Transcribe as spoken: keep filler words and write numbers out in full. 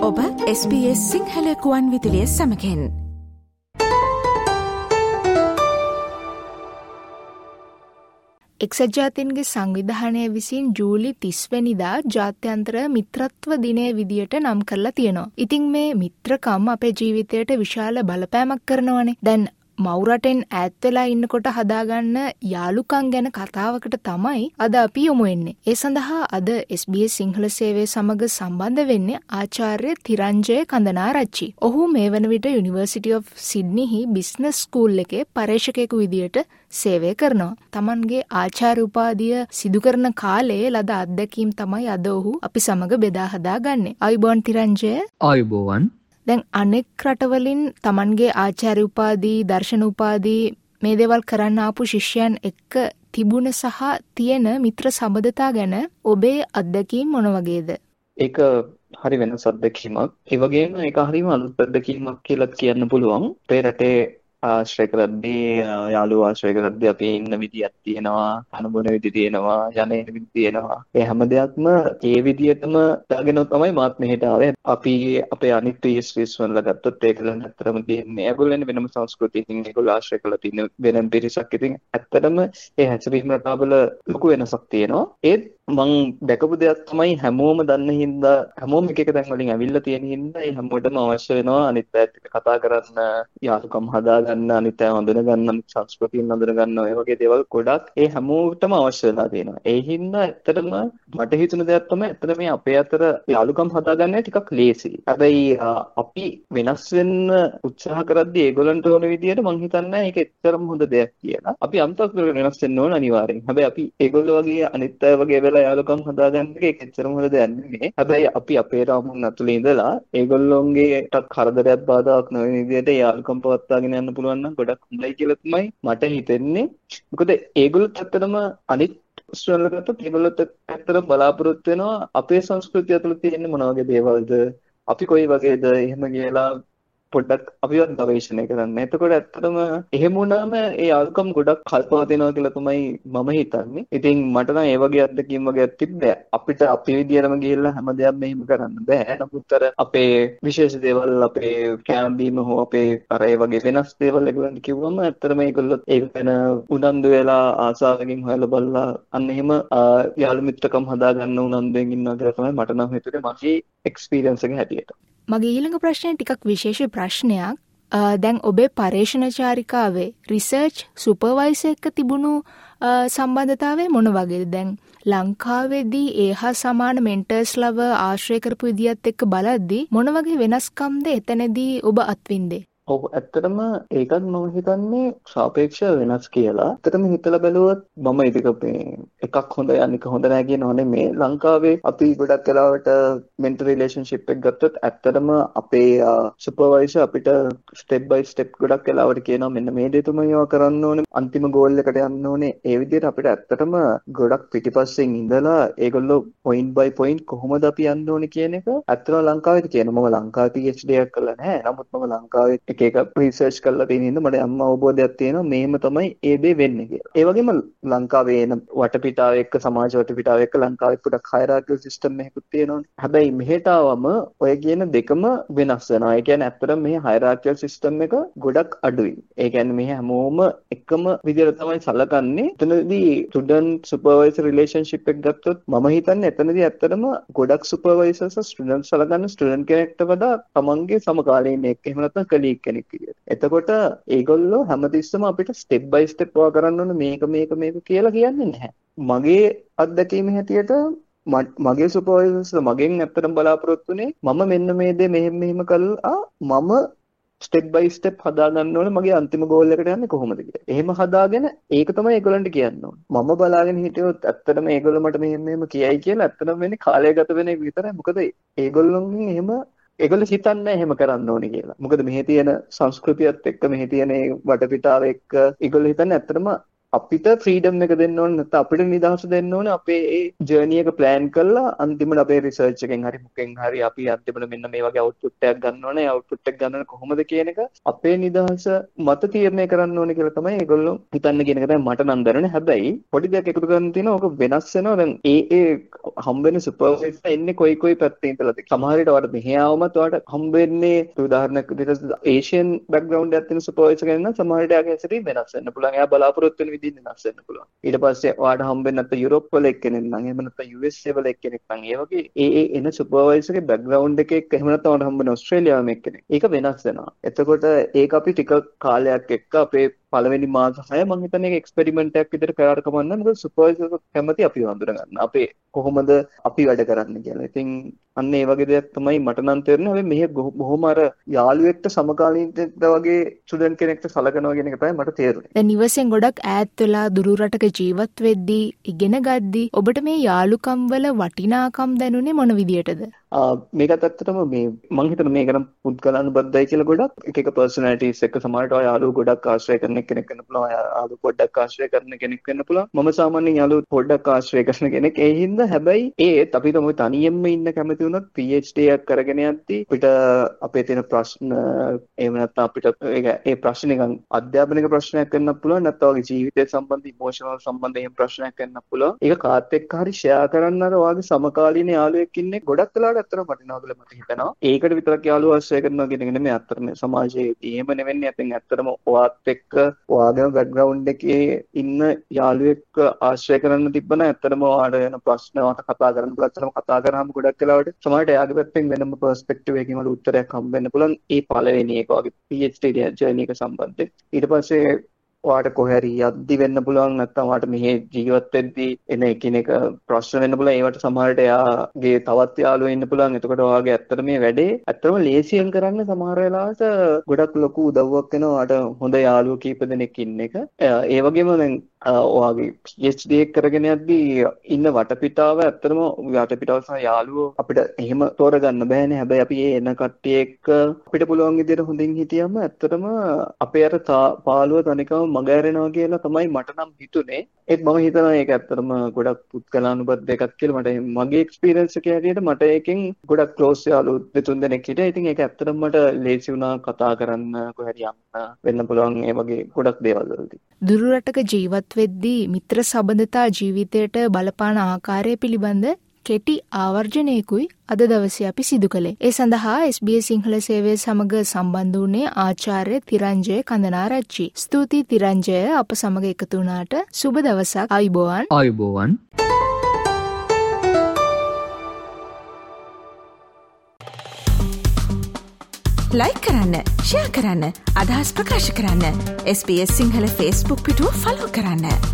ඔබ S B S Sinhala කුවන් විදුලිය සමගින්. එක්සත් ජාතීන්ගේ සංවිධානය විසින් ජූලි තිස් වෙනිදා ජාත්‍යන්තර මිත්‍රත්ව දිනය විදියට නම් කරලා තියෙනවා. ඉතින් මේ මිත්‍රකම් අපේ ජීවිතයට විශාල බලපෑමක් කරනවනේ. දැන් මවුරටෙන් ඈත් වෙලා ඉන්නකොට හදාගන්න යාළුකම් ගැන කතාවකට තමයි අද අපි යොමු වෙන්නේ. ඒ සඳහා අද එස් බී එස් සිංහල සේවය සමග සම්බන්ධ වෙන්නේ ආචාර්ය තිරංජය කන්දනාරච්චි. ඔහු මේ වන විට යුනිවර්සිටි ඔෆ් සිඩ්නිහි බිස්නස් ස්කූල් එකේ පර්යේෂකයෙකු විදියට සේවය කරනවා. තමන්ගේ ආචාර්ය උපාධිය සිදු කරන කාලයේ ලද අත්දැකීම් තමයි අද ඔහු අපි සමග බෙදා හදාගන්නේ. ආයුබෝවන් තිරංජය. ආයුබෝවන්. දැන් අනෙක් රටවලින් තමන්ගේ ආචාර්ය උපාධි, දර්ශන උපාධි මේ දේවල් කරන්න ආපු ශිෂ්‍යයන් එක්ක තිබුණ සහ තියෙන මිත්‍ර සම්බන්ධතා ගැන ඔබේ අත්දැකීම් මොන වගේද? ඒක හරි වෙනස් අත්දැකීමක්. ඒ වගේම ඒක හරිම අලුත් අත්දැකීමක් කියලා කියන්න පුළුවන්. අපේ රටේ ආශ්‍රය කරද්දී යාළුවෝ ආශ්‍රය කරද්දී අපි ඉන්න විදියක් තියෙනවා, අනුබන විදි තියෙනවා, යන එන විදි තියෙනවා. ඒ හැම දෙයක්ම ඒ විදියටම දාගෙන තමයි මාත් මෙහෙට ආවේ. අපි අපේ අනිත් ටීඑස්විස් වල ගත්තොත් ඒකලන් ඇත්තටම තියෙන්නේ. ඒගොල්ලන් වෙනම සංස්කෘතියකින් ඒගොල්ලෝ ආශ්‍රය කරලා තියෙන වෙනම පිරිසක්. ඉතින් ඇත්තටම ඒ හැසිරීම රටාවල ලොකු වෙනසක් තියෙනවා. ඒත් මං දැකපු දෙයක් තමයි හැමෝම දන්න හින්දා හැමෝම එක එක තැන් වලින් ඇවිල්ලා තියෙන හින්දා ඒ හැමෝටම අවශ්‍ය වෙනවා අනිත් පැත්ත කතා කරන්න, යාළුකම් හදාගන්න, අනිත් අය හඳුන ගන්න, අනිත් සංස්කෘතියන් හඳුන ගන්න, ඔය වගේ දේවල් ගොඩක් ඒ හැමෝටම අවශ්‍ය වෙලා තියෙනවා. ඒ හින්දා ඇත්තටම මට හිතුණ දෙයක් තමයි ඇත්තට මේ අපේ අතර යාළුකම් හදාගන්න ටිකක් ලේසි. හැබැයි අපි වෙනස් වෙන්න උත්සාහ කරද්දී ඒගොල්ලන්ට ඕන විදියට මං හිතන්නේ ඒක එච්චරම හොඳ දෙයක් කියලා. අපි අම්තක් වෙනස් වෙන්න ඕන අනිවාර්යෙන්. හැබැයි අපි ඒගොල්ලෝ වගේ අනිත් අය වගේ යාළුකම් හදාගන්න එක ඒක එච්චරම හොඳ දෙයක් නෙමෙයි. හැබැයි අපි අපේ රාමුන් ඇතුලේ ඉඳලා ඒගොල්ලෝන්ගේටත් කරදරයක් බාධාක් නොවන විදිහට යාළුකම් පවත්වාගෙන යන්න පුළුවන් නම් ගොඩක් හොඳයි කියලා තමයි මට හිතෙන්නේ. මොකද ඒගොල්ලොත් ඇත්තටම අනිත් ස්ටුඩන්ට්ලට ඒගොල්ලොත් ඇත්තටම බලාපොරොත්තු වෙනවා අපේ සංස්කෘතිය ඇතුළේ තියෙන මොන වගේ දේවල්ද, අපි කොයි වගේද එහෙම කියලා පොඩ්ඩක් අපිවත් ගවේෂණය කරන්න. එතකොට ඇත්තටම එහෙම වුණාම ඒ යාළුකම් ගොඩක් කල්පවතිනවා කියලා තමයි මම හිතන්නේ. ඉතින් මට නම් ඒ වගේ අත්දැකීම් වගේක් තිබ්බේ. අපිට අපේ විදියටම ගිහිල්ලා හැමදේම මෙහෙම කරන්න බෑ. නමුත් අර අපේ විශේෂ දේවල්, අපේ කැම්බීම හෝ අපේ අර ඒ වගේ වෙනස් දේවල් ඒගොල්ලන්ට කිව්වම ඇත්තටම ඒගොල්ලොත් ඒක ගැන උනන්දු වෙලා ආසාවකින් හොයලා බලලා අන්න එහෙම යාළු මිත්‍රකම් හදාගන්න උනන්දුවෙන් ඉන්නවා කියලා තමයි මට නම් හිතුනේ මගේ එක්ස්පීරියන්ස් එක හැටියට. මගේ ඊළඟ ප්‍රශ්නය ටිකක් විශේෂ ප්‍රශ්නයක්. දැන් ඔබේ පර්යේෂණ චාරිකාවේ රිසර්ච් සුපර්වයිසර් එක්ක තිබුණු සම්බන්ධතාවය මොන වගේද? දැන් ලංකාවේදී ඒ හා සමාන මෙන්ටර්ස්ලව ආශ්‍රය කරපු විදියත් එක්ක බලද්දී මොන වගේ වෙනස්කම්ද එතනදී ඔබ අත්විඳේ? ඔව් ඇත්තටම ඒකත් මම හිතන්නේ සාපේක්ෂව වෙනස් කියලා. ඇත්තටම හිතලා බැලුවොත් මම ඒක මේ එකක් හොඳයි අනික හොඳ නැහැ කියනවා නෙමෙයි. ලංකාවේ අපි ගොඩක් වෙලාවට මෙන්ටර් රිලේෂන්ෂිප් එක ගත්තොත් ඇත්තටම අපේ සුපර්වයිසර් අපිට ස්ටෙප් බයි ස්ටෙප් ගොඩක් වෙලාවට කියනවා මෙන්න මේ දේ තමයි ඔයා කරන්න ඕනේ, අන්තිම ගෝල් එකට යන්න ඕනේ. ඒ විදිහට අපිට ඇත්තටම ගොඩක් පිටිපස්සෙන් ඉඳලා ඒගොල්ලෝ පොයින්ට් බයි පොයින්ට් කොහොමද අපි යන්න ඕනේ කියන එක ඇත්තටම ලංකාවේදී කියනවා. මම ලංකාවේ පී එච් ඩී එකක් කළා නැහැ. නමුත් මම ලංකාවේ එක එක රිසර්ච් කරලා තියෙන හින්දා මට අම්ම අවබෝධයක් තියෙනවා මේම තමයි ඒ දේ වෙන්නේ කියලා. ඒ වගේම ලංකාවේ එන වටපිටාව එක්ක සමාජ වටපිටාව එක්ක ලංකාවේ පොඩක් හයරාකිකල් සිස්ටම් එකකුත් තියෙනවනේ. හැබැයි මෙහෙට ආවම ඔය කියන දෙකම වෙනස් වෙනවා. ඒ කියන්නේ ඇත්තටම මේ හයරාකිකල් සිස්ටම් එක ගොඩක් අඩුයි. ඒ කියන්නේ මේ හැමෝම එකම විදිහට තමයි සලකන්නේ. එතනදී ස්ටුඩන්ට් සුපර්වයිසර් රිලේෂන්ෂිප් එක ගත්තොත් මම හිතන්නේ එතනදී ඇත්තටම ගොඩක් සුපර්වයිසර්ස් ස්ටුඩන්ට් සලකන ස්ටුඩන්ට් කෙනෙක්ට වඩා තමන්ගේ සමකාලීනෙක් එහෙම නැත්නම් කලීග් කෙනෙක් විදියට. එතකොට ඒගොල්ලෝ හැමතිස්සම අපිට ස්ටෙප් බයි ස්ටෙප් වා කරන්න ඕනේ මේක මේක මේක කියලා කියන්නේ නැහැ. මගේ අත්දැකීම හැටියට මගේ සුපර්වයිසර්ස් මගෙන් ඇත්තටම බලාපොරොත්තුනේ මම මෙන්න මේ දේ මෙහෙම මෙහෙම කළා මම ස්ටෙප් බයි ස්ටෙප් හදාගන්න ඕනේ මගේ අන්තිම ගෝල් එකට යන්නේ කොහොමද කියලා. එහෙම හදාගෙන ඒක තමයි ඒගොල්ලන්ට කියන්න ඕනේ. මම බලාගෙන හිටියොත් ඇත්තටම ඒගොල්ලෝ මට මෙහෙම මෙහෙම කියයි කියලා ඇත්තටම වෙන්නේ කාලය ගත වෙන එක විතරයි. මොකද ඒගොල්ලෝගෙන් එහෙම ඒගොල්ලෝ හිතන්නේ එහෙම කරන්න ඕනේ කියලා. මොකද මෙහි තියෙන සංස්කෘතියත් එක්ක මෙහි තියෙන වටපිටාව එක්ක ඒගොල්ලෝ හිතන්නේ ඇත්තටම අපිට ෆ්‍රීඩම් එක දෙන්න ඕනේ නැත්නම් අපිට නිදහස දෙන්න ඕනේ අපේ ඒ ජර්නි එක ප්ලෑන් කරලා අන්තිමට අපේ රිසර්ච් එකෙන් හරි මොකෙන් හරි අපි අන්තිමට මෙන්න මේ වගේ අවුට්පුට් එකක් ගන්න ඕනේ අවුට්පුට් එක ගන්න කොහොමද කියන එක අපේ නිදහස මත තීරණය කරන්න ඕනේ කියලා තමයි ඒගොල්ලෝ හිතන්න කියන එක තමයි මට නම් දැනුනේ. හැබැයි පොඩි දෙයක් එකතු කරන්න තියෙනවා. ඕක වෙනස් වෙනවා. දැන් ඒ ඒ හම්බෙන සුපර්වයිසර් එන්නේ කොයි කොයි පැත්තේ ඉඳලාද? සමහර විට ඔයාලට මෙහෙ ආවමත් ඔයාලට හම්බෙන්නේ උදාහරණයක් විදිහට ඒෂියන් බෑග්ග්‍රවුන්ඩ් එකක් තියෙන සුපර්වයිසර් කෙනෙක් නම් සමහර විට එයාගේ හැසිරීම වෙනස් වෙන්න පුළුවන්. එයා බලාපොරොත්තු වෙන විදිහින් වෙනස් වෙන්න පුළුවන්. ඊට පස්සේ ඔයාලට හම්බෙන්නේ නැත්නම් යුරෝප් වල එක්කෙනෙක් නම් එහෙම නැත්නම් යු එස් ඒ වල එක්කෙනෙක් නම් ඒ වගේ ඒ ඒ එන සුපර්වයිසර්ගේ බෑග්ග්‍රවුන්ඩ් එකේ එහෙම නැත්නම් ඔයාලට හම්බෙන ඕස්ට්‍රේලියාවේ එක්කෙනෙක්. ඒක වෙනස් වෙනවා. එතකොට ඒක අපි ටික කාලයක් එක්ක අපේ පළවෙනි මාස හය මම හිතන්නේ ඒක එක්ස්පෙරිමන්ට් එකක් විදිහට කරාට කමන්න. මොකද සුපර්වයිසර් කැමති අපි හඳුන ගන්න. අපේ කොහොමද අපි වැඩ කරන්න කියලා. ඉතින් අන්න ඒ වගේ දෙයක් තමයි මට නම් තේරෙන්නේ. හැබැයි මෙහෙ බොහොම අර යාළුවෙක්ට සමකාලීනද වගේ ස්ටුඩන්ට් කෙනෙක්ට සලකනවා කියන එක තමයි මට තේරුනේ. දැන් ඉවසෙන් ගොඩක් ඈත් වෙලා දුරු රටක ජීවත් වෙද්දී ඉගෙන ගද්දී ඔබට මේ යාළුකම් වල වටිනාකම් දැනුනේ මොන විදියටද? මේකත් ඇත්තටම මේ මම හිතන මේක නම් පුද්ගලානුබද්ධයි කියලා ගොඩක් එක එක පර්සනැලිටිස් එක්ක සමහරට ඔය යාළුවෝ ගොඩක් ආශ්‍රය කරන කෙනෙක් වෙන්න පුළුවන්. යාළුවෝ පොඩ්ඩක් ආශ්‍රය කරන කෙනෙක් වෙන්න පුළුවන්. මම සාමාන්‍යයෙන් යාළුවෝ පොඩ්ඩක් ආශ්‍රය කරන කෙනෙක්. ඒ හින්දා හැබැයි ඒත් අපි තමයි තනියෙන්ම ඉන්න කැමති වුණොත් පී එච් ඩී එකක් කරගෙන යද්දී අපිට අපේ තියෙන ප්‍රශ්න එහෙම නැත්නම් අපිට ඒ ප්‍රශ්න නිකන් අධ්‍යාපනික ප්‍රශ්නයක් වෙන්න පුළුවන්. නැත්නම් ඔයගේ ජීවිතය සම්බන්ධ ඉමෝෂනල් සම්බන්ධ එහෙම ප්‍රශ්නයක් වෙන්න පුළුවන්. ඒක කාත් එක්ක හරි ෂෙයා කරන්න අර ඔයගේ සමකාලීන යාළුවෙක් ඉන්නේ ගොඩක් වෙලාවට ඇත්තටම වටිනවා කියලා මට හිතෙනවා. ඒකට විතරක් යාළුවෝ ආශ්‍රය කරනවා කියන එක නෙමෙයි අත්‍තරම සමාජයේ එහෙම නෙවෙන්නේ. අතින් ඇත්තටම ඔයාත් එක්ක ඔයාගේ බෑග්ග්‍රවුන්ඩ් එකේ ඉන්න යාළුවෙක් ආශ්‍රය කරන්න තිබ්බනම් ඇත්තටම ඔයාට එන ප්‍රශ්න ඔයාට කතා කරන්න පුළුවන්. ඇත්තටම කතා කරාම ගොඩක් වෙලාවට සමහරට එයාගේ පැත්තෙන් වෙනම පර්ස්පෙක්ටිව් එකකින් වල උත්තරයක් හම්බ වෙන්න පුළුවන්. ඒ පළවෙනි එක වගේ පී එච් ඩී ජර්නි එක සම්බන්ධයෙන්. ඊට පස්සේ ඔයාට කොහේ හරි යද්දි වෙන්න පුළුවන් නැත්නම් ඔයාට මෙහි ජීවත් වෙද්දී එන එකිනෙක ප්‍රශ්න වෙන්න පුළුවන්. ඒවට සමහරට එයාගේ තවත් යාළුවෝ ඉන්න පුළුවන්. එතකොට ඔයාගේ ඇත්තට මේ වැඩේ ඇත්තටම ලේසියෙන් කරන්න සමහර වෙලාවට ගොඩක් ලොකු උදව්වක් වෙනවා. ඔයාට හොඳ යාළුවෝ කීප දෙනෙක් ඉන්න එක. ඒ වගේම දැන් ඔයාගේ පී එච් ඩී එක කරගෙන යද්දී ඉන්න වටපිටාව ඇත්තටම වටපිටාව සහ යාළුවෝ අපිට එහෙම තෝරගන්න බෑනේ. හැබැයි අපි ඒ එන කට්ටිය එක්ක අපිට පුළුවන් විදිහට හොඳින් හිටියම ඇත්තටම අපේ අර පාළුව තනිකම මග ඇරෙනවා කියලා තමයි මට නම් හිතුනේ. ඒත් මම හිතනවා ඒක ඇත්තටම ගොඩක් පුද්ගලානුබද්ධ එකක් කියලා. මට මගේ එක්ස්පීරියන්ස් එක හැටියට මට ඒකෙන් ගොඩක් ක්ලෝස් යාළුවෝ දෙතුන් දෙනෙක් හිටියා. ඉතින් ඒක ඇත්තටම මට ලේසි වුණා කතා කරන්න කොහේ හරි යන්න වෙන්න පුළුවන් ඒ වගේ ගොඩක් දේවල් වලදී. දුරු රටක ජීවත් වෙද්දී මිත්‍ර සබඳතා ජීවිතයට බලපාන ආකාරය පිළිබඳ කෙටි ආවර්ජනයකුයි අද දවසේ අපි සිදු කළේ. ඒ සඳහා එස් බී එස් සිංහල සේවය සමග සම්බන්ධ වුණේ ආචාර්ය තිරංජය කන්දනාරච්චි. ස්තුතියි තිරංජය අප සමග එකතු වුණාට. සුබ දවසක්. ආයුබෝවන්. ආයුබෝවන්. ලයික් කරන්න, ෂෙයා කරන්න, අදහස් ප්‍රකාශ කරන්න. S B S Sinhala Facebook පිටුව ෆලෝ කරන්න.